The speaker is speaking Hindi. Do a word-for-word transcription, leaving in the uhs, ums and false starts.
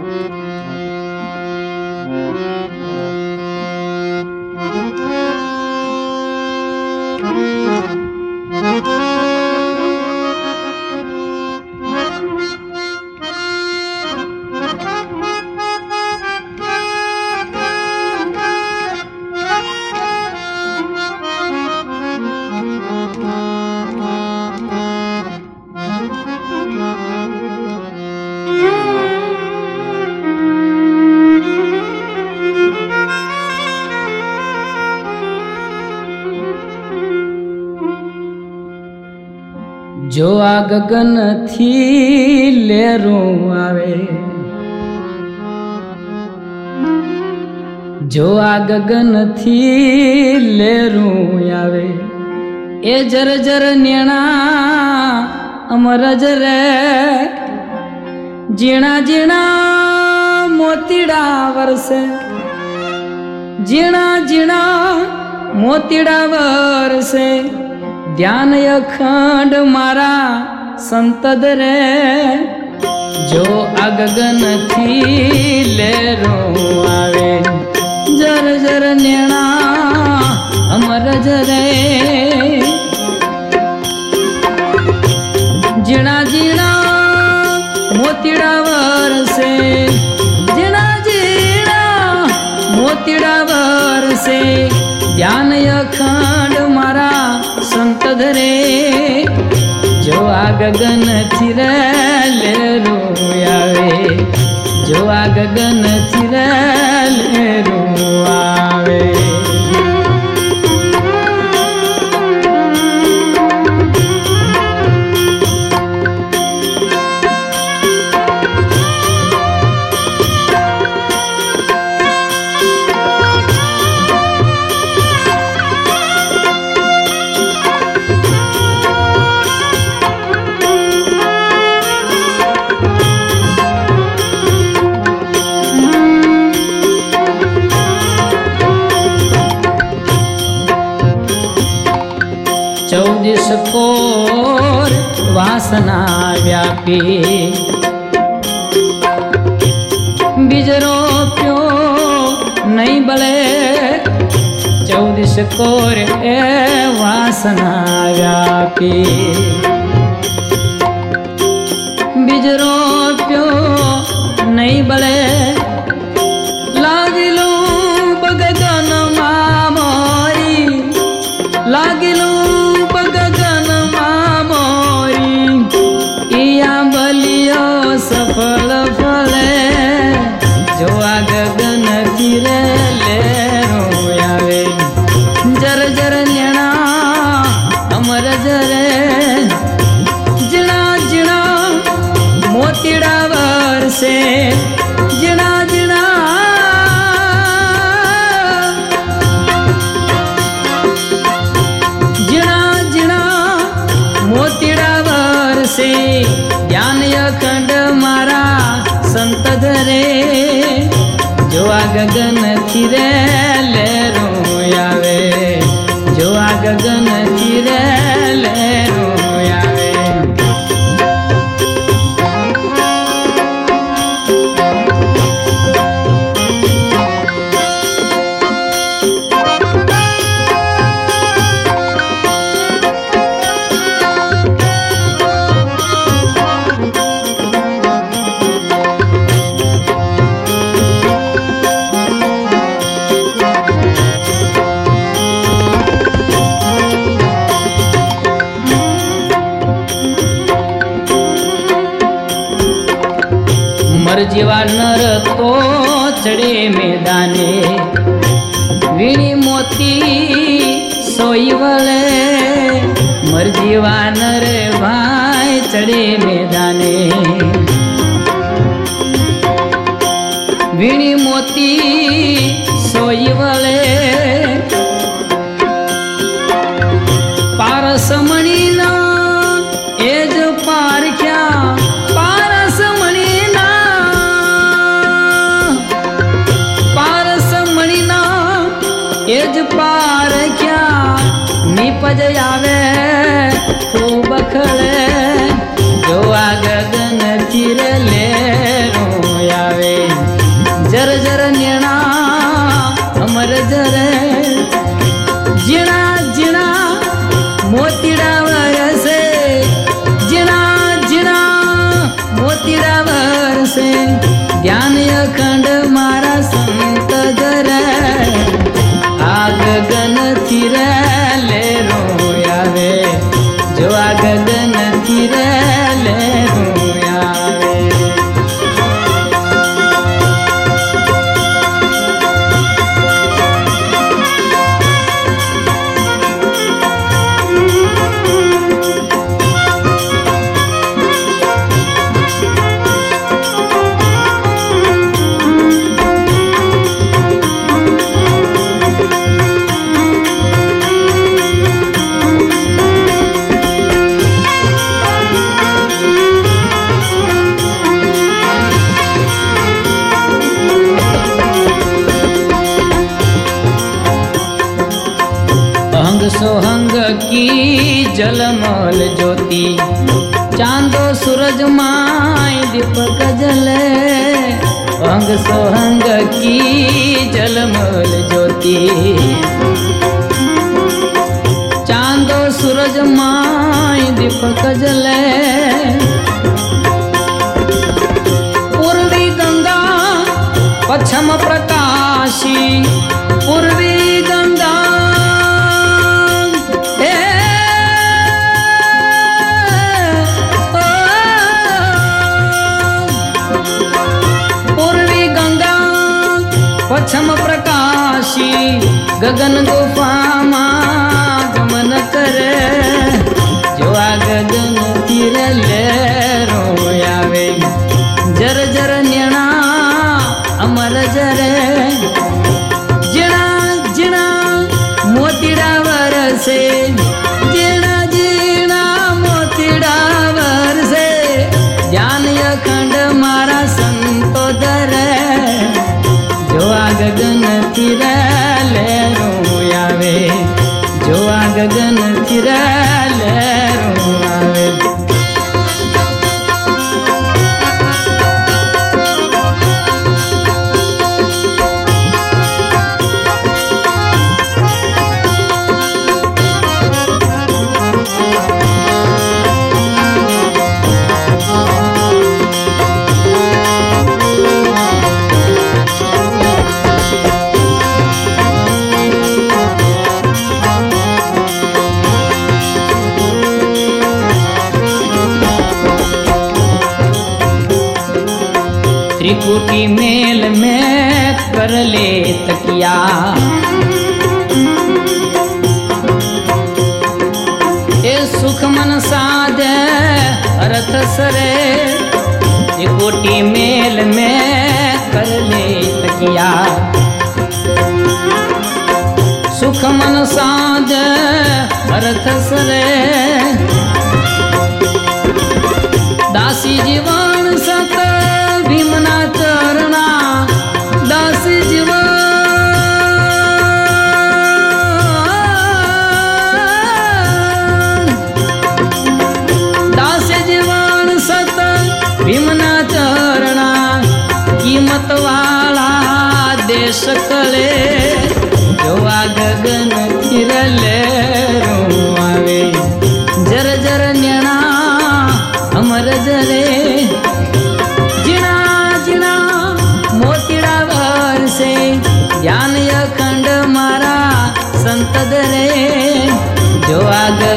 जो आ गगन थी लेरू आवे, जो आ गगन थी लेरू आवे, ए जर जर नेणा अमर जरे, जीणा जीणा मोतीड़ा वरसे, जीणा जीणा मोतीड़ा वरसे, ध्यान अखंड मारा संत दरे, जो अगगन थी लेरो आवे, जर जर नेणा अमर जरे, जीणा जीणा मोतीड़ा वरसे, जीणा जीणा मोतीड़ा वरसे, ध्यान अखंड मारा संत धरे, जो आ गगन थी लेरू आवे, जो आ गगन थी लेरू आवे। चौदिस कोर वासना व्यापी, बिजरो प्यो नहीं बले, चौदिस कोर ए वासना व्यापी, बिजरो प्यो नहीं बले, लागिलू बगगन मामोरी, लागिलू सफल फले, जो आ गगन थी लेरू आवे, जर जर नेणा अमर जरे, जीणा जीणा मोतीड़ा वरसे, जीणा जीणा जीणा जीणा मोतीड़ा वरसे, ज्ञान अखंड मारा संत धरे, जो आ गगन थी लेरू आवे, जो आ गगन थी लेरू आवे। जीवा नर तो चढ़े मैदाने, वीणी मोती सोई वले, मर जीवा नर भाई चढ़े मैदाने, वीणी मोती सोई वले, पारस मणि ना एज पारख्या, पारस मणि ना एज पारख्या, निपज आवे खूब खड़े, जो आ गगन थी लेरू आवे जर जर नेणा अमर जरे जिणा जिणा मोतीड़ा वरसे जिणा जिणा मोतीड़ा वरसे ज्ञान अखंड मारा संत जरे आग गगन थिरे ले रोयावे जो आग गगन थिरे ले रोयावे सोहंग की जलमल ज्योति चांदो सूरज माय दीपक जले अंग सोहंग की जलमल ज्योति चांदो सूरज माय दीपक जले पूर्वी गंगा पश्चिम प्रकाशी पूर्वी गंगा पश्चिम प्रकाशी गगन गुफा गमन करे जो आ गगन तीर ले रोयावे जर जर नेणा अमर जरे जिणा जिणा मोतीड़ा वरसे जिणा जिणा मोतीड़ा वरसे ज्ञान अखंड मारा संतो दरे जो आ गगन थिरे ले रोयावे जो आ गगन थिरे ले रोयावे त्रिकुटी मेल में कर ले तकिया ये सुख मन साधे अर्थ सरे त्रिकुटी मेल में कर ले तकिया सुख मन साधे अर्थ सरे दासी जीवन सत भीमना चरणा दासी जीवन दासी जीवन सत भीमना चरणा कीमत वाला देश कले जो आ गगन थिरले रोआवे जर जर नेणा अमर जरे ज्ञान अखंड मारा संत दरे जो आ